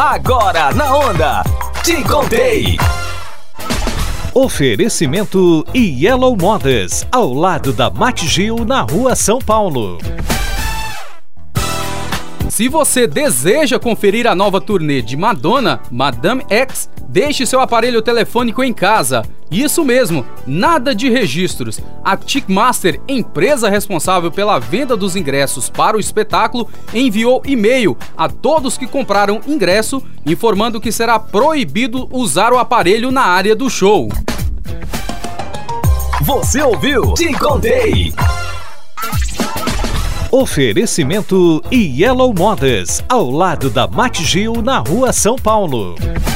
Agora na Onda, Te Contei. Oferecimento Yellow Modas, ao lado da Mate Gil, na Rua São Paulo. Se você deseja conferir a nova turnê de Madonna, Madame X, deixe seu aparelho telefônico em casa. Isso mesmo, nada de registros. A Ticketmaster, empresa responsável pela venda dos ingressos para o espetáculo, enviou e-mail a todos que compraram ingresso, informando que será proibido usar o aparelho na área do show. Você ouviu? Te Contei. Oferecimento Yellow Modas, ao lado da Mate Gil, na Rua São Paulo.